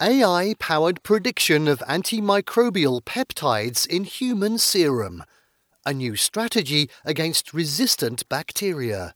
AI-powered prediction of antimicrobial peptides in human serum, a new strategy against resistant bacteria.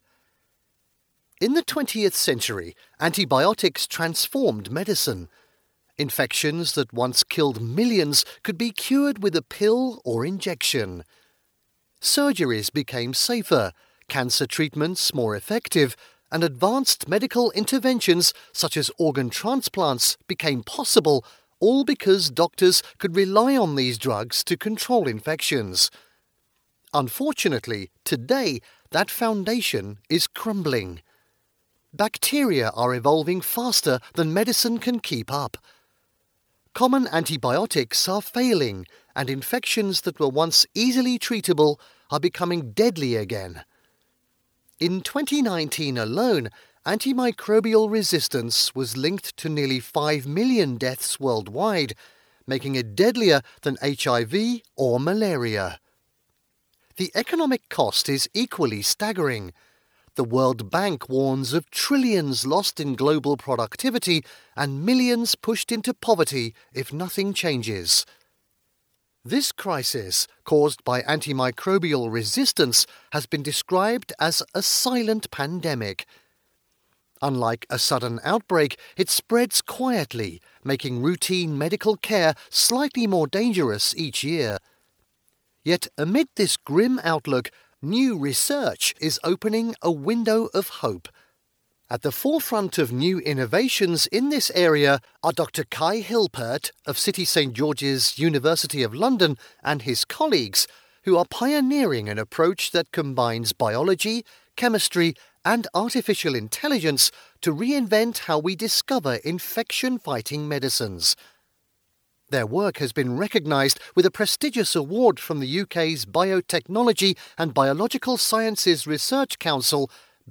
In the 20th century, antibiotics transformed medicine. Infections that once killed millions could be cured with a pill or injection. Surgeries became safer, cancer treatments more effective, and advanced medical interventions such as organ transplants became possible, all because doctors could rely on these drugs to control infections. Unfortunately, today, that foundation is crumbling. Bacteria are evolving faster than medicine can keep up. Common antibiotics are failing, and infections that were once easily treatable are becoming deadly again. In 2019 alone, antimicrobial resistance was linked to nearly 5 million deaths worldwide, making it deadlier than HIV or malaria. The economic cost is equally staggering. The World Bank warns of trillions lost in global productivity and millions pushed into poverty if nothing changes. This crisis, caused by antimicrobial resistance, has been described as a silent pandemic. Unlike a sudden outbreak, it spreads quietly, making routine medical care slightly more dangerous each year. Yet amid this grim outlook, new research is opening a window of hope. At the forefront of new innovations in this area are Dr. Kai Hilpert of City St George's University of London and his colleagues, who are pioneering an approach that combines biology, chemistry, and artificial intelligence to reinvent how we discover infection-fighting medicines. Their work has been recognised with a prestigious award from the UK's Biotechnology and Biological Sciences Research Council,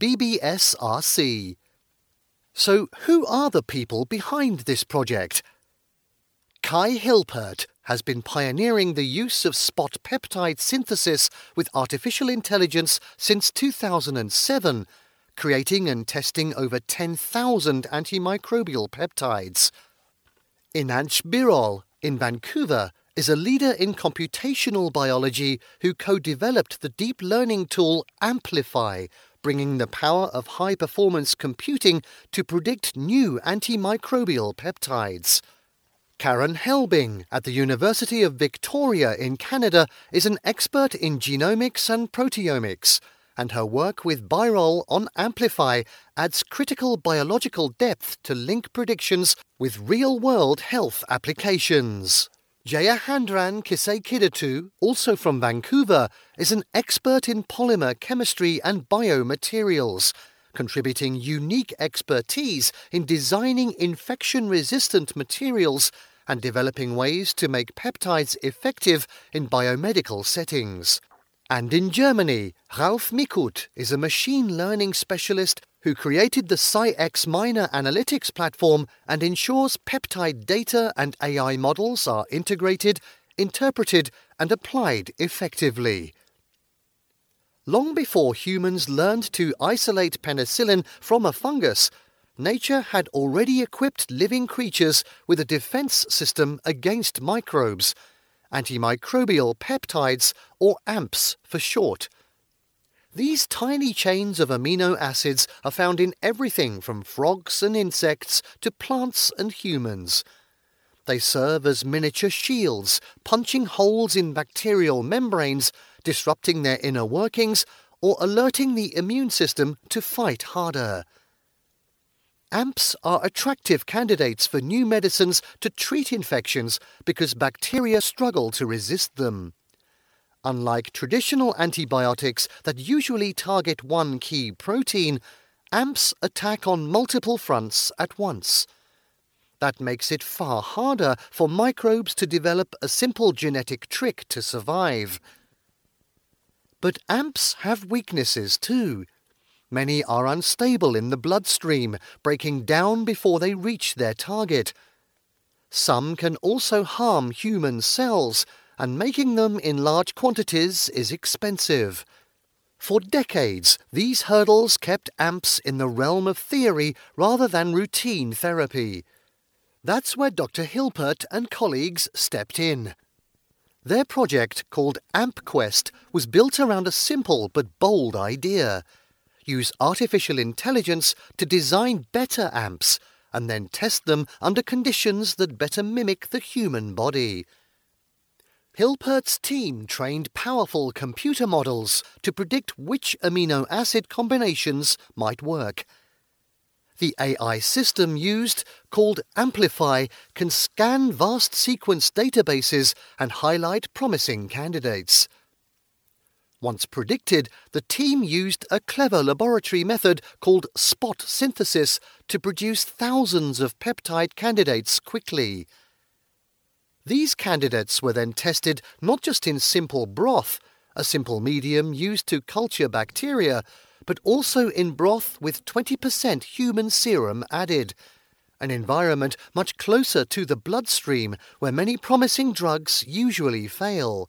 BBSRC. So, who are the people behind this project? Kai Hilpert has been pioneering the use of spot peptide synthesis with artificial intelligence since 2007, creating and testing over 10,000 antimicrobial peptides. Inanch Birol in Vancouver is a leader in computational biology who co-developed the deep learning tool Amplify, bringing the power of high-performance computing to predict new antimicrobial peptides. Karen Helbing at the University of Victoria in Canada is an expert in genomics and proteomics, and her work with Birol on Amplify adds critical biological depth to link predictions with real-world health applications. Jayahandran Kisekidatu, also from Vancouver, is an expert in polymer chemistry and biomaterials, contributing unique expertise in designing infection-resistant materials and developing ways to make peptides effective in biomedical settings. And in Germany, Ralf Mikut is a machine learning specialist who created the SciX Miner analytics platform and ensures peptide data and AI models are integrated, interpreted, and applied effectively. Long before humans learned to isolate penicillin from a fungus, nature had already equipped living creatures with a defense system against microbes, antimicrobial peptides, or AMPs for short. These tiny chains of amino acids are found in everything from frogs and insects to plants and humans. They serve as miniature shields, punching holes in bacterial membranes, disrupting their inner workings, or alerting the immune system to fight harder. AMPs are attractive candidates for new medicines to treat infections because bacteria struggle to resist them. Unlike traditional antibiotics that usually target one key protein, AMPs attack on multiple fronts at once. That makes it far harder for microbes to develop a simple genetic trick to survive. But AMPs have weaknesses too. Many are unstable in the bloodstream, breaking down before they reach their target. Some can also harm human cells, and making them in large quantities is expensive. For decades, these hurdles kept AMPs in the realm of theory rather than routine therapy. That's where Dr. Hilpert and colleagues stepped in. Their project, called AmpQuest, was built around a simple but bold idea: use artificial intelligence to design better amps and then test them under conditions that better mimic the human body. Hilpert's team trained powerful computer models to predict which amino acid combinations might work. The AI system used, called Amplify, can scan vast sequence databases and highlight promising candidates. Once predicted, the team used a clever laboratory method called spot synthesis to produce thousands of peptide candidates quickly. These candidates were then tested not just in simple broth, a simple medium used to culture bacteria, but also in broth with 20% human serum added, an environment much closer to the bloodstream where many promising drugs usually fail.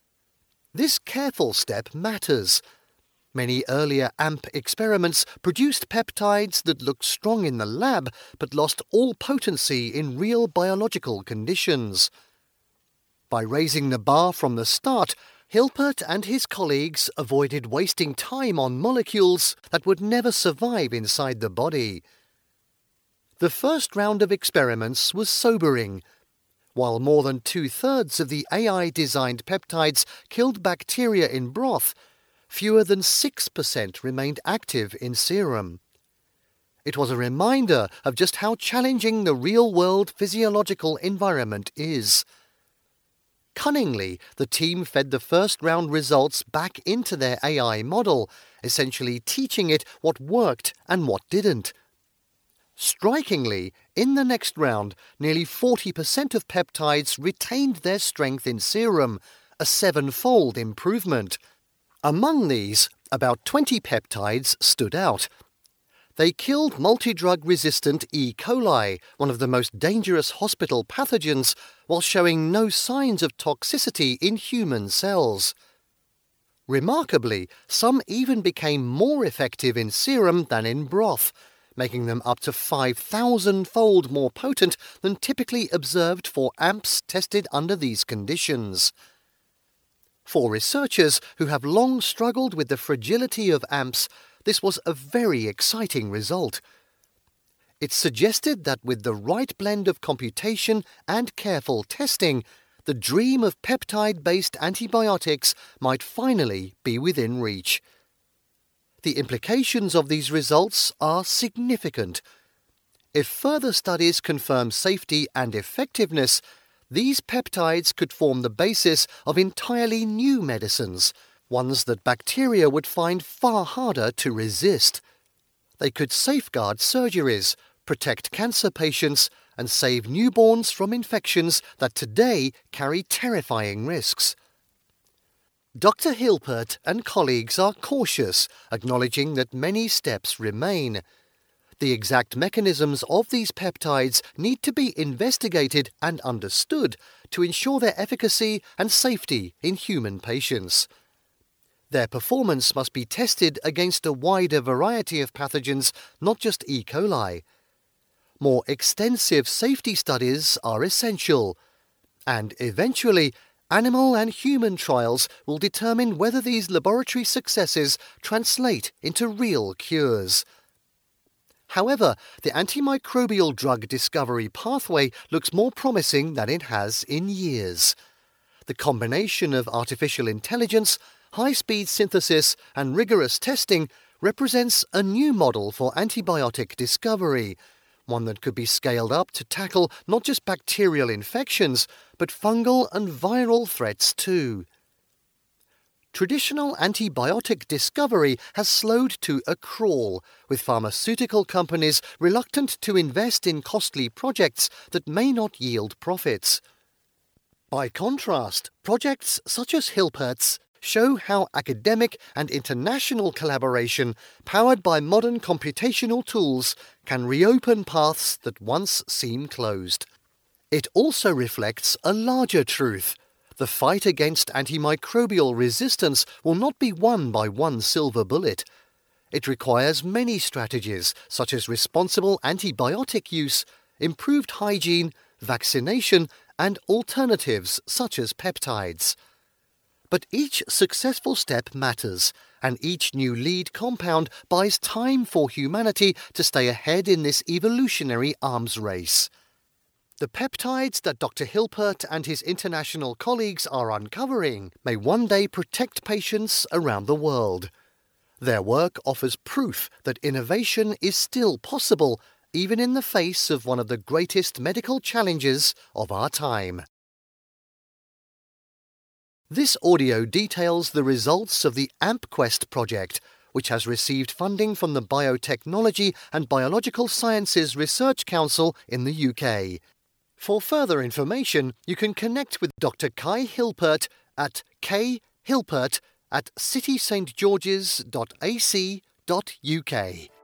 This careful step matters. Many earlier AMP experiments produced peptides that looked strong in the lab but lost all potency in real biological conditions. By raising the bar from the start, Hilpert and his colleagues avoided wasting time on molecules that would never survive inside the body. The first round of experiments was sobering. While more than 2/3 of the AI-designed peptides killed bacteria in broth, fewer than 6% remained active in serum. It was a reminder of just how challenging the real-world physiological environment is. Cunningly, the team fed the first-round results back into their AI model, essentially teaching it what worked and what didn't. Strikingly, in the next round, nearly 40% of peptides retained their strength in serum, a 7-fold improvement. Among these, about 20 peptides stood out. They killed multidrug-resistant E. coli, one of the most dangerous hospital pathogens, while showing no signs of toxicity in human cells. Remarkably, some even became more effective in serum than in broth, making them up to 5,000-fold more potent than typically observed for amps tested under these conditions. For researchers who have long struggled with the fragility of amps, this was a very exciting result. It suggested that with the right blend of computation and careful testing, the dream of peptide-based antibiotics might finally be within reach. The implications of these results are significant. If further studies confirm safety and effectiveness, these peptides could form the basis of entirely new medicines, ones that bacteria would find far harder to resist. They could safeguard surgeries, protect cancer patients, and save newborns from infections that today carry terrifying risks. Dr. Hilpert and colleagues are cautious, acknowledging that many steps remain. The exact mechanisms of these peptides need to be investigated and understood to ensure their efficacy and safety in human patients. Their performance must be tested against a wider variety of pathogens, not just E. coli. More extensive safety studies are essential, and eventually, animal and human trials will determine whether these laboratory successes translate into real cures. However, the antimicrobial drug discovery pathway looks more promising than it has in years. The combination of artificial intelligence, high-speed synthesis, and rigorous testing represents a new model for antibiotic discovery, one that could be scaled up to tackle not just bacterial infections, but fungal and viral threats too. Traditional antibiotic discovery has slowed to a crawl, with pharmaceutical companies reluctant to invest in costly projects that may not yield profits. By contrast, projects such as Hilpert's show how academic and international collaboration, powered by modern computational tools, can reopen paths that once seemed closed. It also reflects a larger truth. The fight against antimicrobial resistance will not be won by one silver bullet. It requires many strategies, such as responsible antibiotic use, improved hygiene, vaccination, and alternatives such as peptides. But each successful step matters, and each new lead compound buys time for humanity to stay ahead in this evolutionary arms race. The peptides that Dr. Hilpert and his international colleagues are uncovering may one day protect patients around the world. Their work offers proof that innovation is still possible, even in the face of one of the greatest medical challenges of our time. This audio details the results of the AmpQuest project, which has received funding from the Biotechnology and Biological Sciences Research Council in the UK. For further information, you can connect with Dr. Kai Hilpert at khilpert@citystgeorges.ac.uk.